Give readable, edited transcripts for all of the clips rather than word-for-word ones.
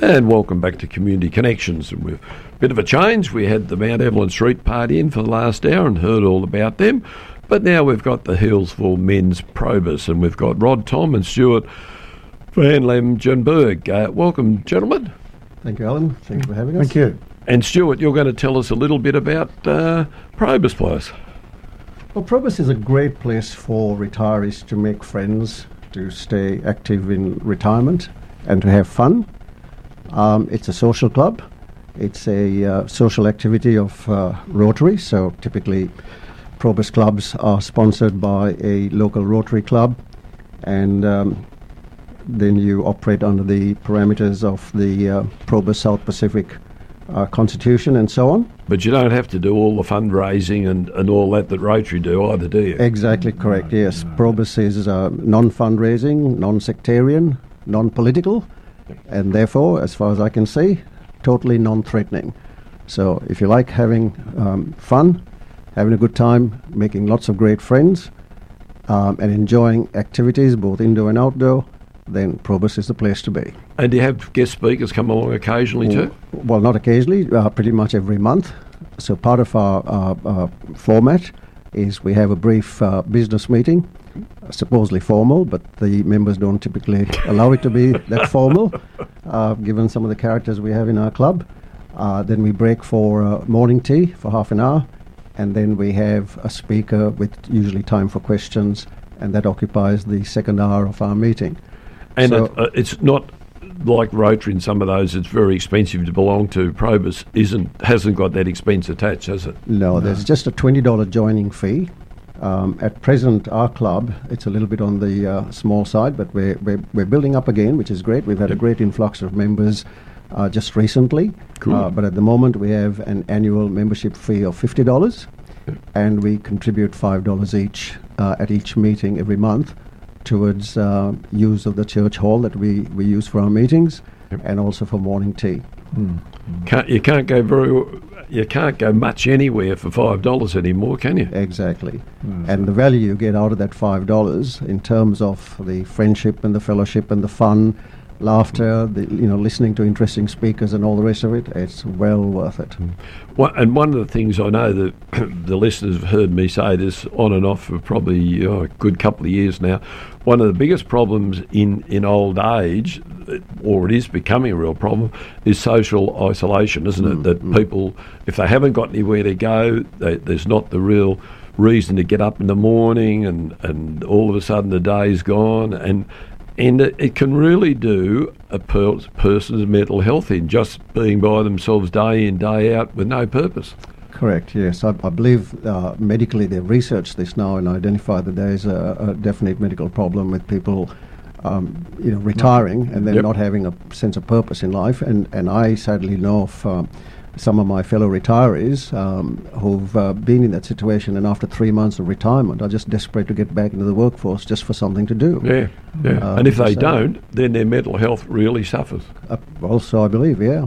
And welcome back to Community Connections. And with a bit of a change, we had the Mount Evelyn Street Party in for the last hour and heard all about them. But now we've got the Healesville Men's Probus, and we've got Rod, Tom and Stuart Van Lemjenberg. Welcome, gentlemen. Thank you, Alan. Thank you for having us. Thank you. And Stuart, you're going to tell us a little bit about Probus, please. Well, Probus is a great place for retirees to make friends, to stay active in retirement and to have fun. It's a social club. It's a social activity of Rotary, so typically Probus clubs are sponsored by a local Rotary club, and then you operate under the parameters of the Probus South Pacific Constitution and so on. But you don't have to do all the fundraising and all that Rotary do either, do you? Exactly correct, yes. Probus is non-fundraising, non-sectarian, non-political, and therefore, as far as I can see, totally non-threatening. So if you like having fun, having a good time, making lots of great friends, and enjoying activities, both indoor and outdoor, then Probus is the place to be. And do you have guest speakers come along occasionally too? Well, not occasionally, pretty much every month. So part of our format is we have a brief business meeting, supposedly formal, but the members don't typically allow it to be that formal, given some of the characters we have in our club. Then we break for morning tea for half an hour, and then we have a speaker with usually time for questions, and that occupies the second hour of our meeting. And so it's not like Rotary in some of those, it's very expensive to belong to. Probus hasn't got that expense attached, has it? No, there's just a $20 joining fee. At present, our club, it's a little bit on the small side, but we're building up again, which is great. We've had a great influx of members just recently. Cool. But at the moment, we have an annual membership fee of $50, and we contribute $5 each at each meeting every month towards use of the church hall that we use for our meetings, and also for morning tea. You can't go much anywhere for $5 anymore, can you? Exactly. And the value you get out of that $5 in terms of the friendship and the fellowship and the fun, laughter, listening to interesting speakers and all the rest of it, it's well worth it. And one of the things I know that the listeners have heard me say this on and off for probably a good couple of years now, one of the biggest problems in old age, or it is becoming a real problem, is social isolation, isn't it? That people, if they haven't got anywhere to go, there's not the real reason to get up in the morning, and all of a sudden the day's gone, and it can really do a person's mental health in just being by themselves day in, day out with no purpose. Correct, yes. I believe medically they've researched this now and identified that there is a definite medical problem with people retiring and then not having a sense of purpose in life. And I sadly know of some of my fellow retirees who've been in that situation, and after 3 months of retirement are just desperate to get back into the workforce just for something to do. Yeah. And if they don't, then their mental health really suffers. Also, I believe, yeah.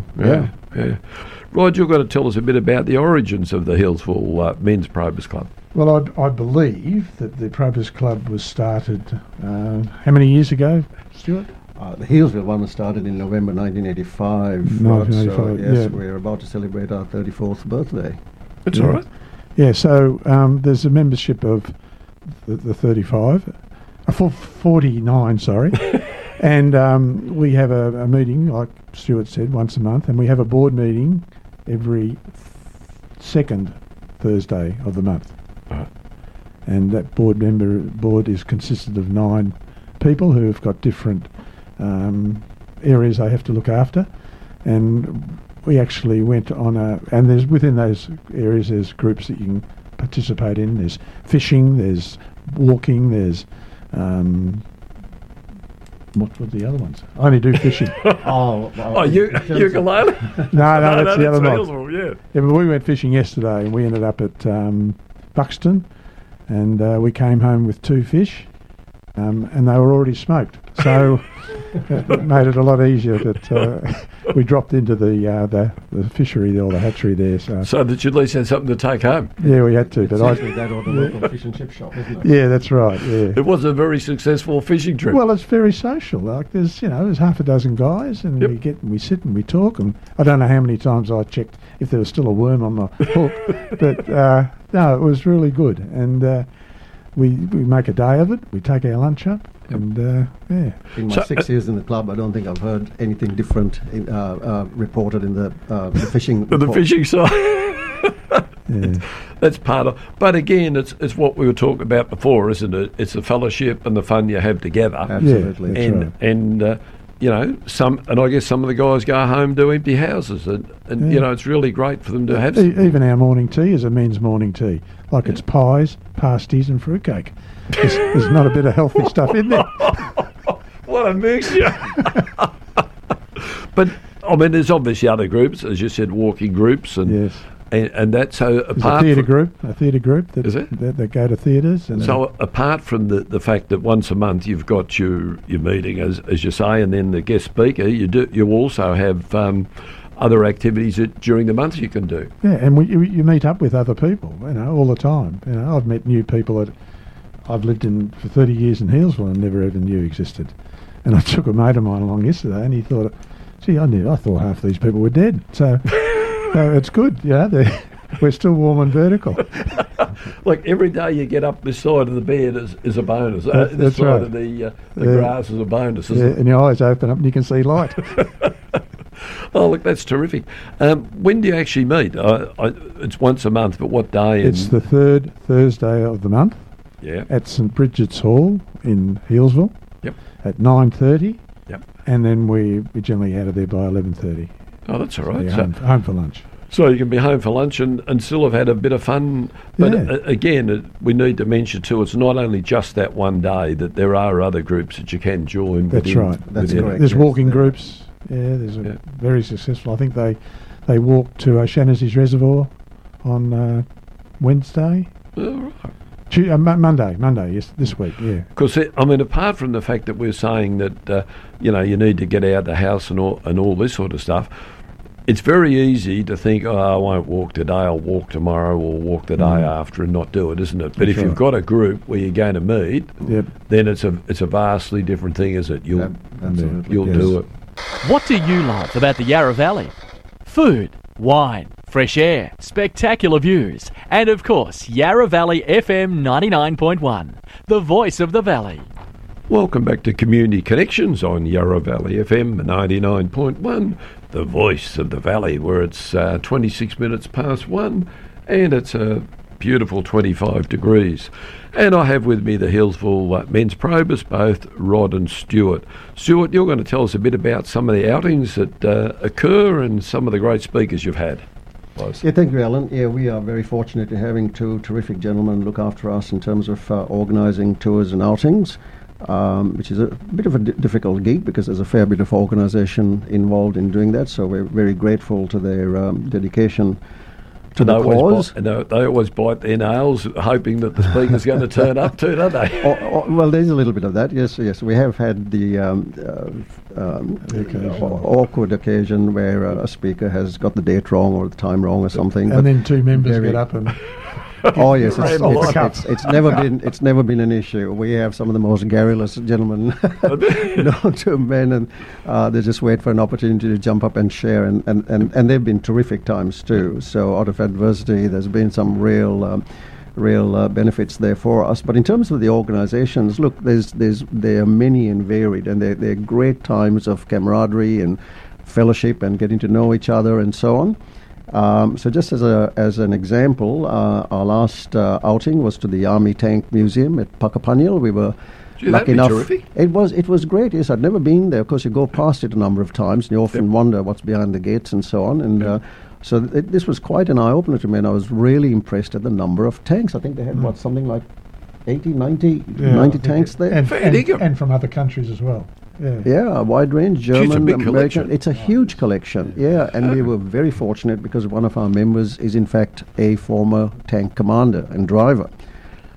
Rod, you're going to tell us a bit about the origins of the Healesville Men's Probus Club. Well, I believe that the Probus Club was started how many years ago, Stuart? The Healesville one was started in November 1985. 1985, so, yes, yeah. We're about to celebrate our 34th birthday. That's all right. Yeah, so there's a membership of the 35, 49, sorry. And we have a meeting, like Stuart said, once a month, and we have a board meeting every second Thursday of the month. Right. And that board is consisted of 9 people who have got different areas they have to look after, and we actually went on and there's within those areas there's groups that you can participate in. There's fishing, there's walking, there's what were the other ones? I only do fishing. Ukulele? No, that's the other one. Yeah, but we went fishing yesterday, and we ended up at Buxton, and we came home with 2 fish, and they were already smoked. So it made it a lot easier that we dropped into the fishery or the hatchery there. So that you at least had something to take home. Yeah, we had to. But Essentially that or the local fish and chip shop, isn't it? Yeah, that's right. Yeah. It was a very successful fishing trip. Well, it's very social. Like there's half a dozen guys, and we sit and we talk. And I don't know how many times I checked if there was still a worm on the hook, but no, it was really good. And we make a day of it. We take our lunch up. And in my 6 years in the club, I don't think I've heard anything different reported in the fishing. The fishing side. yeah. That's part of. But again, it's what we were talking about before, isn't it? It's the fellowship and the fun you have together. Absolutely. Yeah, that's right. And I guess some of the guys go home to empty houses, and it's really great for them to have. Even our morning tea is a men's morning tea. Like it's pies, pasties, and fruitcake. There's not a bit of healthy stuff in there. What a mixture! But I mean, there's obviously other groups, as you said, walking groups, and yes. and that's so apart. There's a theatre group that, is it? that go to theatres. And so apart from the fact that once a month you've got your meeting, as you say, and then the guest speaker, you also have other activities that during the month you can do. Yeah, and you meet up with other people, all the time. I've met new people that I've lived in for 30 years in Healesville and never even knew existed. And I took a mate of mine along yesterday, and he thought, "Gee, I thought half these people were dead." So it's good, we're still warm and vertical. Like every day you get up this side of the bed is a bonus. This side right. of the grass is a bonus, isn't it? And your eyes open up and you can see light. Oh, look, that's terrific. When do you actually meet? It's once a month, but what day? It's the third Thursday of the month. Yeah. At St Bridget's Hall in Healesville. Yep. At 9:30. Yep. And then we generally out of there by 11:30. Oh, that's all So right. you're home for lunch. So you can be home for lunch and still have had a bit of fun. But again, we need to mention too, it's not only just that one day, that there are other groups that you can join. That's right. That's correct. There's walking groups. Yeah, there's a very successful. I think they walk to Shannonsy's Reservoir on Wednesday. Oh, right. Monday, yes, this week, yeah. Because I mean, apart from the fact that we're saying that you need to get out of the house and all this sort of stuff, it's very easy to think, I won't walk today, I'll walk tomorrow, or walk the day after and not do it, isn't it? But if you've got a group where you're going to meet, then it's a vastly different thing, is it? You'll do it. What do you love about the Yarra Valley? Food, wine, fresh air, spectacular views, and of course, Yarra Valley FM 99.1, the voice of the valley. Welcome back to Community Connections on Yarra Valley FM 99.1, the voice of the valley, where it's 26 minutes past 1 and it's a beautiful 25 degrees. And I have with me the Healesville men's probers, both Rod and Stuart. Stuart, you're going to tell us a bit about some of the outings that occur and some of the great speakers you've had. Yeah, thank you, Alan. Yeah, we are very fortunate in having two terrific gentlemen look after us in terms of organising tours and outings. Which is a bit of a difficult gig because there's a fair bit of organisation involved in doing that. So we're very grateful to their dedication to the cause. They always bite their nails, hoping that the speaker's going to turn up too, don't they? Well, there's a little bit of that. Yes. We have had the awkward occasion where a speaker has got the date wrong or the time wrong or something. And then two members get up and... Oh yes, it's never been an issue. We have some of the most garrulous gentlemen known to men, and they just wait for an opportunity to jump up and share, and they've been terrific times too. So out of adversity, there's been some real benefits there for us. But in terms of the organisations, look, there are many and varied, and they're great times of camaraderie and fellowship and getting to know each other and so on. So just as an example, our last outing was to the Army Tank Museum at Puckapunyal. We were lucky enough. Terrific. It was great. Yes, I'd never been there. Of course, you go past it a number of times, and you often wonder what's behind the gates and so on. And so this was quite an eye opener to me. And I was really impressed at the number of tanks. I think they had something like 80, 90 tanks there, and from other countries as well. Yeah, a wide range, German, American. Collection. It's a huge collection, and we were very fortunate because one of our members is in fact a former tank commander and driver.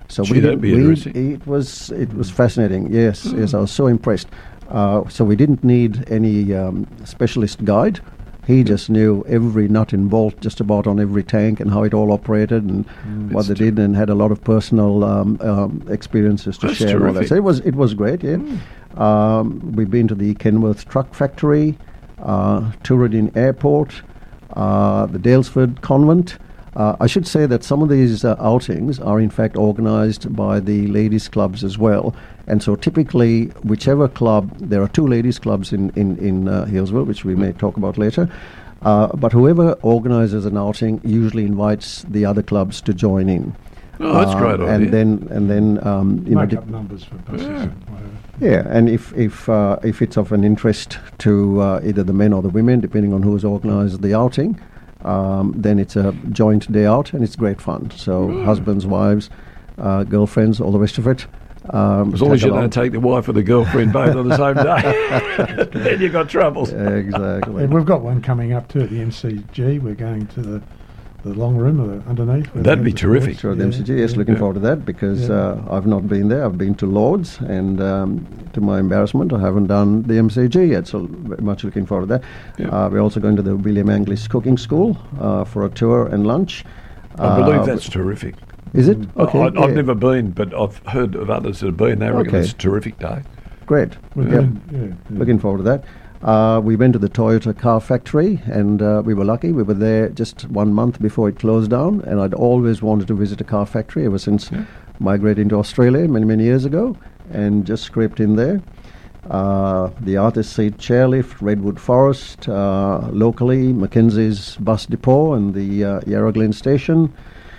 So Gee, that'd be interesting. it was fascinating. Yes, yes, I was so impressed. So we didn't need any specialist guide. He just knew every nut and bolt just about on every tank and how it all operated and what they did, and had a lot of personal experiences to share. And all that. So it was great. Yeah, we've been to the Kenworth Truck Factory, Tooradin Airport, the Dalesford Convent. I should say that some of these outings are in fact organised by the ladies' clubs as well. And so typically, whichever club, there are 2 ladies' clubs in Healesville, which we may talk about later, but whoever organises an outing usually invites the other clubs to join in. Oh, that's great idea. And then make up numbers for buses and whatever. Yeah, and if it's of an interest to either the men or the women, depending on who's organised the outing, then it's a joint day out, and it's great fun. So husbands, wives, girlfriends, all the rest of it. As long as you don't take the wife or the girlfriend both on the same day, then you've got troubles. Exactly. And we've got one coming up too at the MCG. We're going to the long room or underneath. That'd be terrific. Sure, the MCG, yes, looking forward to that, because I've not been there. I've been to Lord's, and to my embarrassment, I haven't done the MCG yet, so very much looking forward to that. Yeah. We're also going to the William Anglis Cooking School for a tour and lunch. I believe that's terrific. Is it? Okay. I've never been, but I've heard of others that have been. They reckon it's a terrific day. Great. Looking forward to that. We went to the Toyota car factory, and we were lucky. We were there just 1 month before it closed down, and I'd always wanted to visit a car factory ever since migrating to Australia many years ago, and just scraped in there. The Artist Seat Chairlift, Redwood Forest, locally, Mackenzie's Bus Depot and the Yarra Glen Station.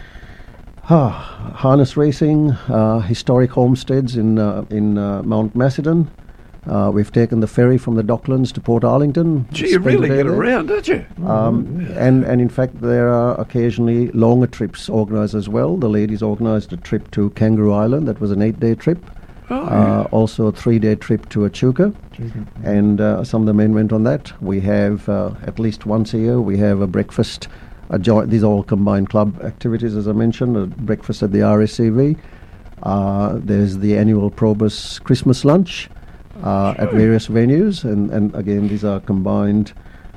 Harness racing, historic homesteads in Mount Macedon. We've taken the ferry from the Docklands to Port Arlington. Gee, you really get around, don't you? And in fact, there are occasionally longer trips organised as well. The ladies organised a trip to Kangaroo Island. That was an 8-day trip. Also a 3-day trip to Echuca. And some of the men went on that. We have, at least once a year, we have a breakfast. These are all combined club activities, as I mentioned, a breakfast at the RSCV. There's the annual Probus Christmas lunch at various venues, and again, these are combined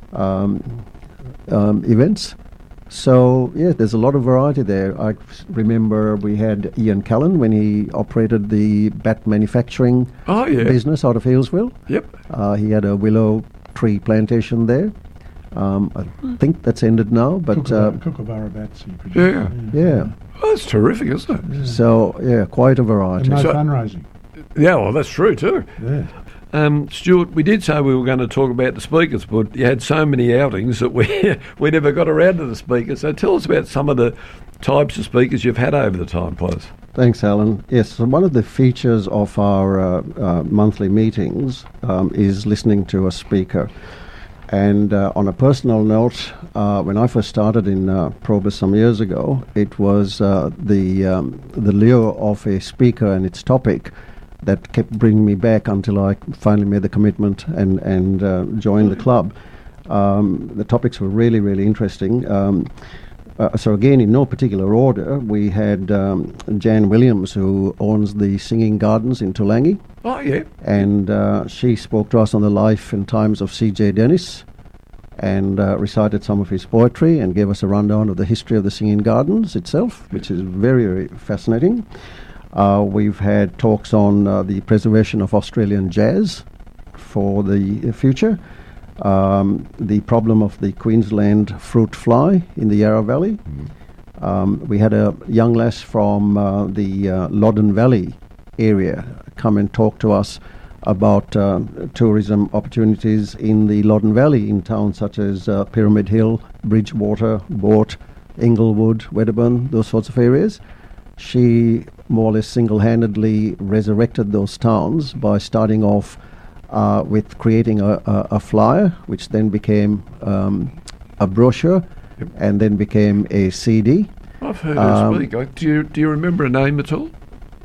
events. So, yeah, there's a lot of variety there. I remember we had Ian Callan when he operated the bat manufacturing business out of Healesville. Yep. He had a willow tree plantation there. I think that's ended now, but Kookaburra bats. He produced. Yeah. Oh, that's terrific, isn't it? Yeah. So yeah, quite a variety. And no fundraising. Yeah, well, that's true too. Yeah. Stuart, we did say we were going to talk about the speakers, but you had so many outings that we never got around to the speakers. So tell us about some of the types of speakers you've had over the time, please. Thanks, Alan. Yes, so one of the features of our monthly meetings is listening to a speaker. And on a personal note, when I first started in Probus some years ago, it was the lure of a speaker and its topic that kept bringing me back until I finally made the commitment and joined the club. The topics were really, really interesting. So again, in no particular order, we had Jan Williams, who owns the Singing Gardens in Toolangi. Oh, yeah. And she spoke to us on the life and times of C.J. Dennis, and recited some of his poetry and gave us a rundown of the history of the Singing Gardens itself, which is very, very fascinating. We've had talks on the preservation of Australian jazz for the future. The problem of the Queensland fruit fly in the Yarra Valley. We had a young lass from the Loddon Valley area come and talk to us about tourism opportunities in the Loddon Valley in towns such as Pyramid Hill, Bridgewater, Boort, Inglewood, Wedderburn, those sorts of areas. She more or less single-handedly resurrected those towns by starting off with creating a flyer, which then became a brochure, and then became a CD. I've heard her speak. Do you remember a name at all?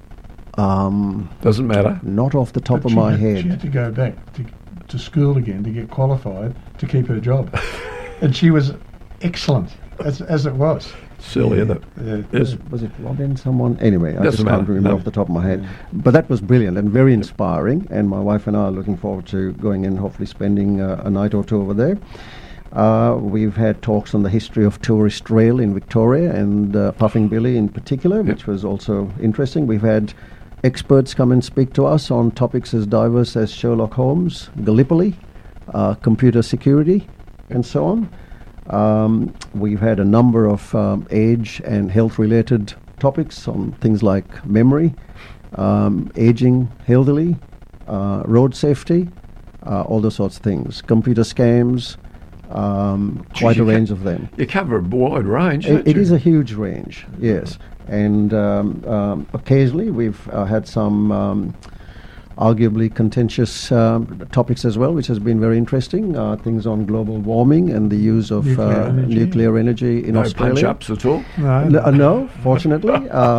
Doesn't matter. Not off the top of my head. She had to go back to school again to get qualified to keep her job. And she was excellent, as it was. silly, isn't it? Yeah. Yes. Was it Robin? Someone? Anyway, I Doesn't just can't matter. remember No. off the top of my head. But that was brilliant and very inspiring. And my wife and I are looking forward to going in, hopefully spending a night or two over there. We've had talks on the history of tourist rail in Victoria and Puffing Billy in particular, which was also interesting. We've had experts come and speak to us on topics as diverse as Sherlock Holmes, Gallipoli, computer security, and so on. We've had a number of age and health-related topics on things like memory, aging healthily, road safety, all those sorts of things, computer scams, quite a range of them. You cover a wide range, don't It you? is a huge range, yes. And occasionally we've had some arguably contentious topics as well, which has been very interesting. Things on global warming and the use of nuclear energy in No Australia. punch-ups at all? No, fortunately.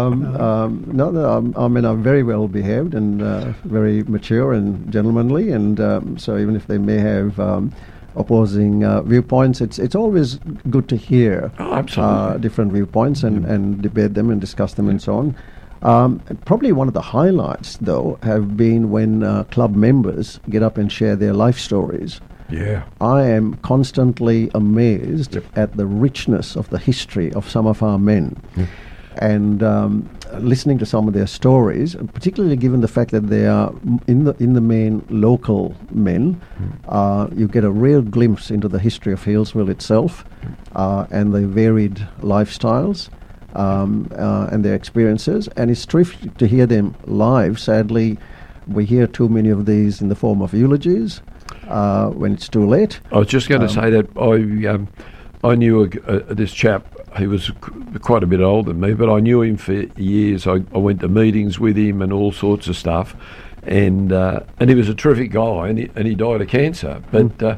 I mean, I'm very well behaved and very mature and gentlemanly, and so even if they may have opposing viewpoints, it's always good to hear Absolutely. different viewpoints and debate them and discuss them and so on. Probably one of the highlights, though, have been when club members get up and share their life stories. Yeah. I am constantly amazed at the richness of the history of some of our men. And listening to some of their stories, particularly given the fact that they are in the main local men, you get a real glimpse into the history of Healesville itself and the varied lifestyles and their experiences. And it's terrific to hear them live. Sadly, we hear too many of these in the form of eulogies when it's too late. I was just going to say that I knew this chap. He was quite a bit older than me, but I knew him for years. I went to meetings with him and all sorts of stuff, and he was a terrific guy, and he died of cancer. But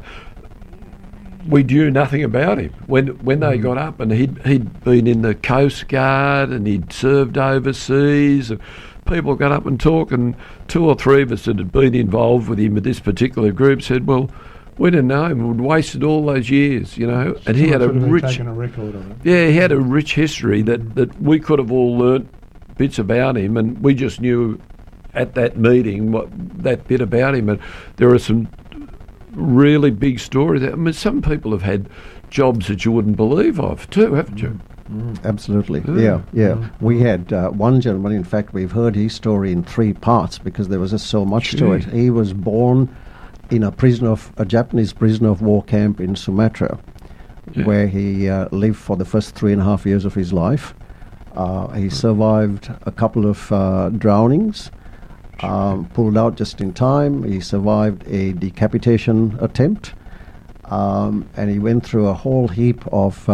we knew nothing about him when they got up, and he'd been in the Coast Guard and he'd served overseas. And people got up and talked, and two or three of us that had been involved with him at this particular group said, "Well, we didn't know him. We'd wasted all those years, you know." And he had a rich, taken a record of it. yeah, he had a rich history that we could have all learnt bits about him, and we just knew at that meeting that bit about him. And there are some really big stories. I mean, some people have had jobs that you wouldn't believe of too, haven't you? Absolutely, yeah. We had one gentleman, in fact, we've heard his story in 3 parts because there was just so much to it. He was born in a Japanese prisoner of war camp in Sumatra, where he lived for the first 3.5 years of his life. He survived a couple of drownings, pulled out just in time. He survived a decapitation attempt, and he went through a whole heap of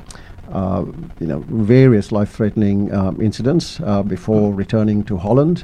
various life-threatening incidents before returning to Holland.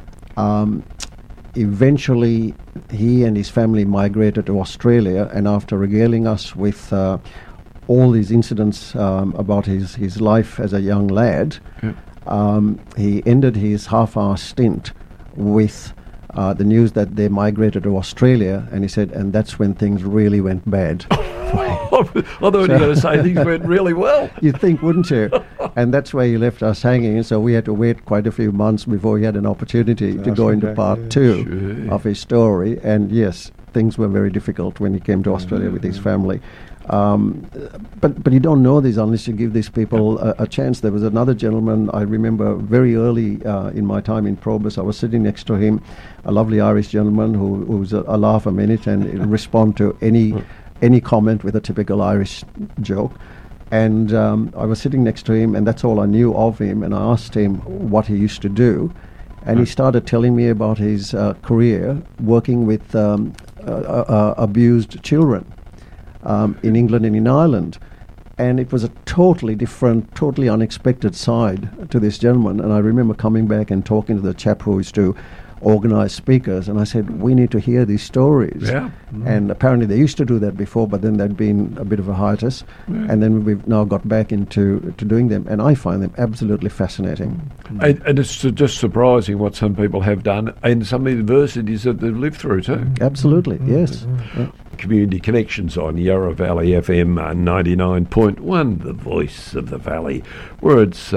Eventually, he and his family migrated to Australia, and after regaling us with all these incidents about his life as a young lad, he ended his half-hour stint with the news that they migrated to Australia, and he said, and that's when things really went bad. I thought you were going to say things went really well. You'd think, wouldn't you? And that's where he left us hanging, and so we had to wait quite a few months before he had an opportunity to go into part 2 of his story. And yes, things were very difficult when he came to Australia with his family. But you don't know these unless you give these people a chance. There was another gentleman I remember very early in my time in Probus. I was sitting next to him, a lovely Irish gentleman who was a laugh a minute and respond to any comment with a typical Irish joke. And I was sitting next to him, and that's all I knew of him. And I asked him what he used to do, and he started telling me about his career working with abused children in England and in Ireland. And it was a totally different, totally unexpected side to this gentleman. And I remember coming back and talking to the chap who used to organise speakers, and I said, we need to hear these stories. Yeah. And apparently they used to do that before, but then there'd been a bit of a hiatus, and then we've now got back into doing them, and I find them absolutely fascinating. And it's just surprising what some people have done, and some adversities that they've lived through too. Absolutely, yes. Yeah. Community Connections on Yarra Valley FM 99.1, the voice of the valley, where it's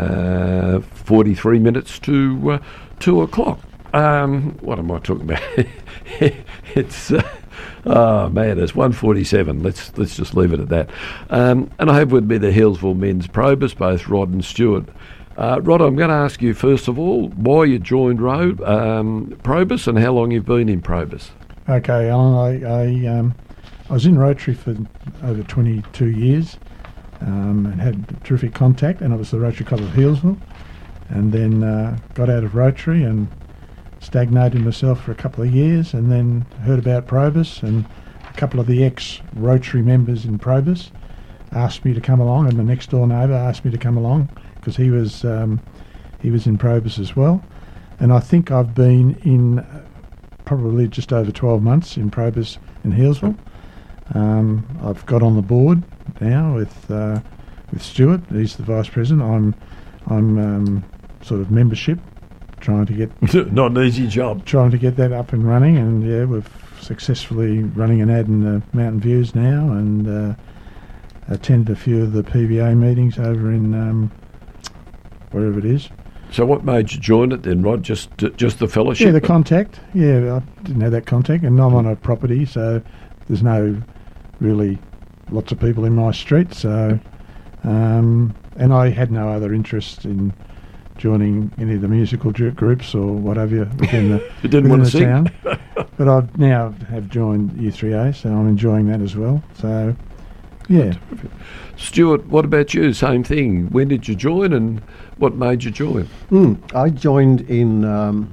43 minutes to 2 o'clock. What am I talking about? It's man, it's 1:47. Let's just leave it at that. And I have with me the Healesville men's probus, both Rod and Stuart. Rod, I'm going to ask you first of all why you joined probus and how long you've been in probus. Okay, Alan, I was in Rotary for over 22 years and had terrific contact, and it was the Rotary Club of Healesville, and then got out of Rotary and stagnated myself for a couple of years, and then heard about probus, and a couple of the ex-Rotary members in probus asked me to come along, and the next door neighbour asked me to come along because he was in probus as well, and I think I've been in probably just over 12 months in probus in Healesville. I've got on the board now with Stuart. He's the vice president. I'm sort of membership, trying to get not an easy job. Trying to get that up and running, and yeah, we've successfully running an ad in the Mountain Views now, and attended a few of the PVA meetings over in wherever it is. So what made you join it then, Rod? Just the fellowship? Yeah, the contact. Yeah, I didn't have that contact, and I'm on a property, so there's no really lots of people in my street. So, and I had no other interest in joining any of the musical groups or whatever within the, you didn't want to sing. Town. But I now have joined U3A, so I'm enjoying that as well. So, yeah. Stuart, what about you? Same thing. When did you join, and what made you join? I joined in,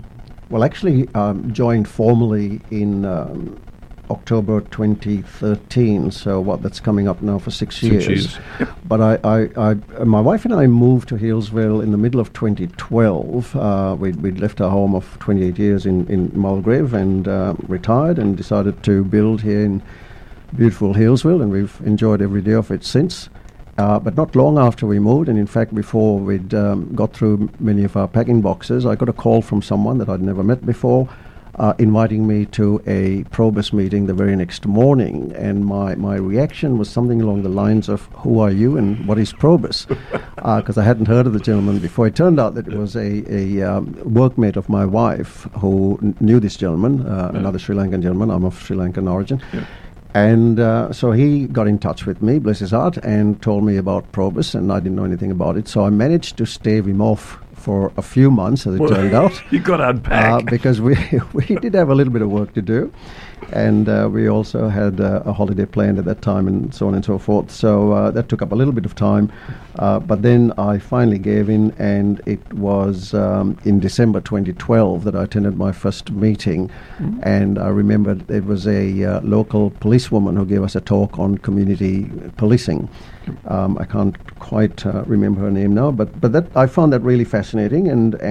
joined formally in October 2013. So that's coming up now for 6 years. 6 years. Yep. But my wife and I moved to Healesville in the middle of 2012. We'd left our home of 28 years in Mulgrave and retired and decided to build here in beautiful Healesville, and we've enjoyed every day of it since. But not long after we moved, and in fact before we'd got through many of our packing boxes, I got a call from someone that I'd never met before, inviting me to a probus meeting the very next morning. And my reaction was something along the lines of, who are you and what is probus? Because I hadn't heard of the gentleman before. It turned out that it was a workmate of my wife who knew this gentleman, another Sri Lankan gentleman. I'm of Sri Lankan origin. Yeah. And so he got in touch with me, bless his heart, and told me about probus, and I didn't know anything about it. So I managed to stave him off for a few months, as it turned out. You got to unpack. Because we did have a little bit of work to do. And we also had a holiday planned at that time, and so on and so forth. So that took up a little bit of time. But then I finally gave in, and it was in December 2012 that I attended my first meeting. Mm-hmm. And I remember it was a local policewoman who gave us a talk on community policing. I can't quite remember her name now, but that I found that really fascinating,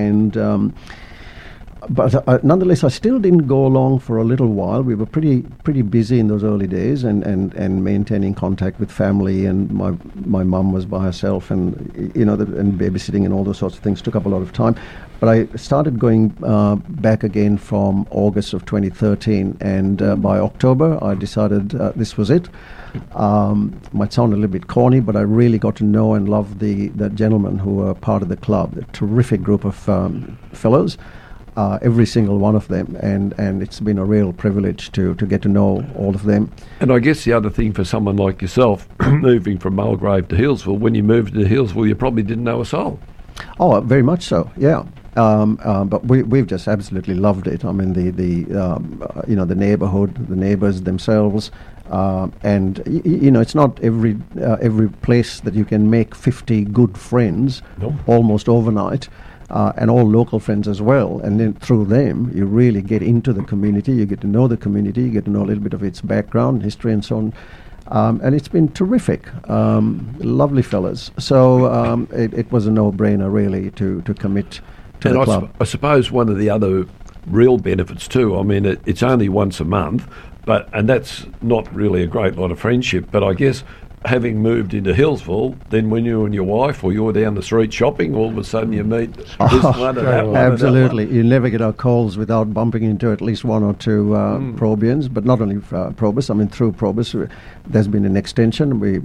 But nonetheless, I still didn't go along for a little while. We were pretty busy in those early days, and maintaining contact with family. And my mum was by herself, and and babysitting and all those sorts of things took up a lot of time. But I started going back again from August of 2013, and by October, I decided this was it. Might sound a little bit corny, but I really got to know and love the gentlemen who were part of the club. A terrific group of fellows. Every single one of them, and it's been a real privilege to get to know all of them. And I guess the other thing for someone like yourself, moving from Mulgrave to Healesville, when you moved to Healesville, you probably didn't know a soul. Oh, very much so, yeah. But we've just absolutely loved it. I mean, the neighbourhood, the neighbours themselves, and it's not every place that you can make 50 good friends almost overnight. And all local friends as well. And then through them, you really get into the community, you get to know the community, you get to know a little bit of its background, history and so on. And it's been terrific. Lovely fellas. So it was a no-brainer, really, to commit to the club. I suppose one of the other real benefits too. I mean, it's only once a month, and that's not really a great lot of friendship. But I guess having moved into Hillsville, then when you and your wife or you're down the street shopping, all of a sudden you meet this one and that one. Absolutely. You never get our calls without bumping into at least one or two Probians, but not only Probus. I mean, through Probus, there's been an extension. We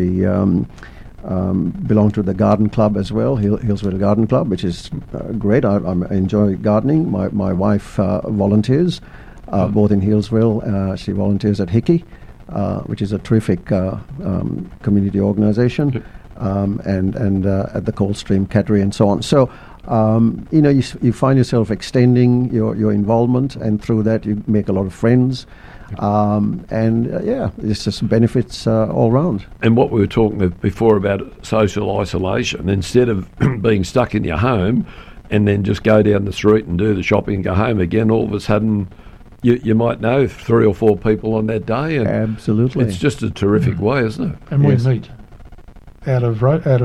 belong to the garden club as well, Hillsville Garden Club, which is great. I enjoy gardening. My wife volunteers, both in Hillsville. She volunteers at Hickey, which is a terrific community organisation, and at the Coldstream Cattery and so on. So, you find yourself extending your involvement, and through that you make a lot of friends. It's just benefits all round. And what we were talking before about social isolation, instead of being stuck in your home and then just go down the street and do the shopping and go home again, all of a sudden you might know 3 or 4 people on that day. And absolutely. It's just a terrific way, isn't it? And we meet out of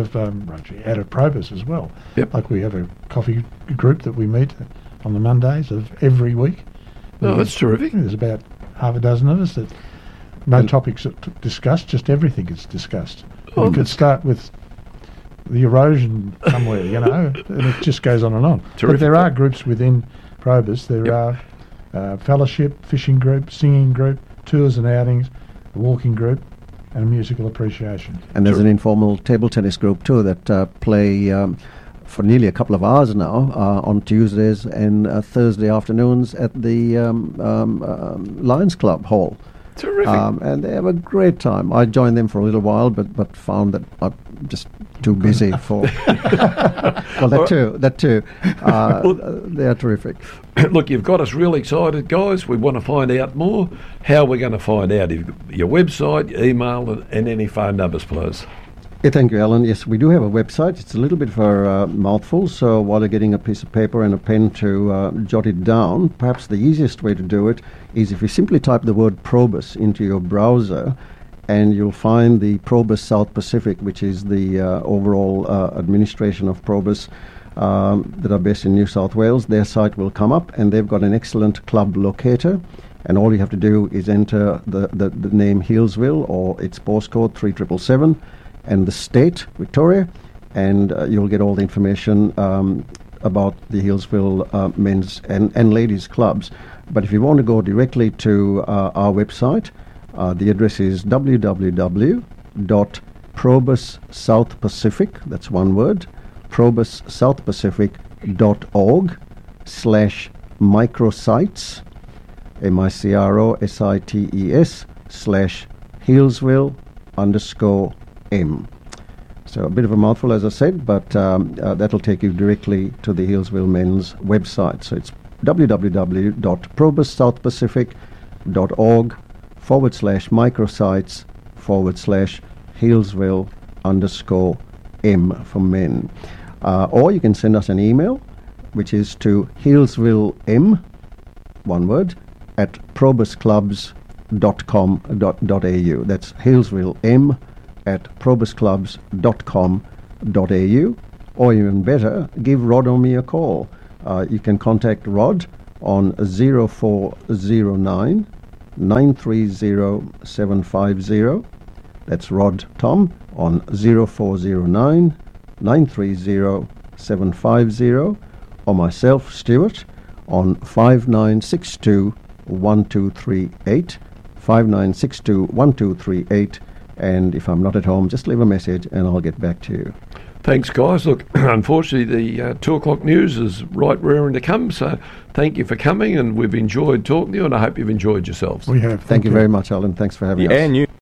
Probus as well. Yep. Like we have a coffee group that we meet on the Mondays of every week. Oh, that's terrific. There's about half a dozen of us that no topics are discussed, just everything is discussed. Oh, we could start with the erosion somewhere, and it just goes on and on. Terrific. But there are groups within Probus. There are fellowship, fishing group, singing group, tours and outings, a walking group, and a musical appreciation. And there's an informal table tennis group too that play for nearly a couple of hours now on Tuesdays and Thursday afternoons at the Lions Club Hall. Terrific. And they have a great time. I joined them for a little while, but found that I'm just too busy for... well, that too. They are terrific. Look, you've got us real excited, guys. We want to find out more. How are we going to find out? Your website, your email, and any phone numbers, please. Yeah, thank you, Alan. Yes, we do have a website. It's a little bit of a mouthful, so while you're getting a piece of paper and a pen to jot it down, perhaps the easiest way to do it is if you simply type the word Probus into your browser, and you'll find the Probus South Pacific, which is the overall administration of Probus that are based in New South Wales. Their site will come up, and they've got an excellent club locator. And all you have to do is enter the name Hillsville or its postcode 3777 and the state, Victoria, and you'll get all the information about the Hillsville men's and ladies clubs. But if you want to go directly to our website, the address is www.probussouthpacific, that's one word, probussouthpacific.org/microsites, MICROSITES/Hillsville_M. So a bit of a mouthful, as I said, but that'll take you directly to the Hillsville Men's website. So it's www.probussouthpacific.org/microsites/Hillsville_M for men. Or you can send us an email, which is to hillsvillem, one word, at probusclubs.com.au. That's hillsvillem at probusclubs.com.au. Or even better, give Rod or me a call. You can contact Rod on 0409 930 750. That's Rod Tom on 0409 930 750. Or myself, Stuart, on 5962 1238, 5962 1238. And if I'm not at home, just leave a message and I'll get back to you. Thanks, guys. Look, unfortunately, the 2 o'clock news is right rearing to come, so thank you for coming, and we've enjoyed talking to you, and I hope you've enjoyed yourselves. We have. Thank you very much, Alan. Thanks for having us.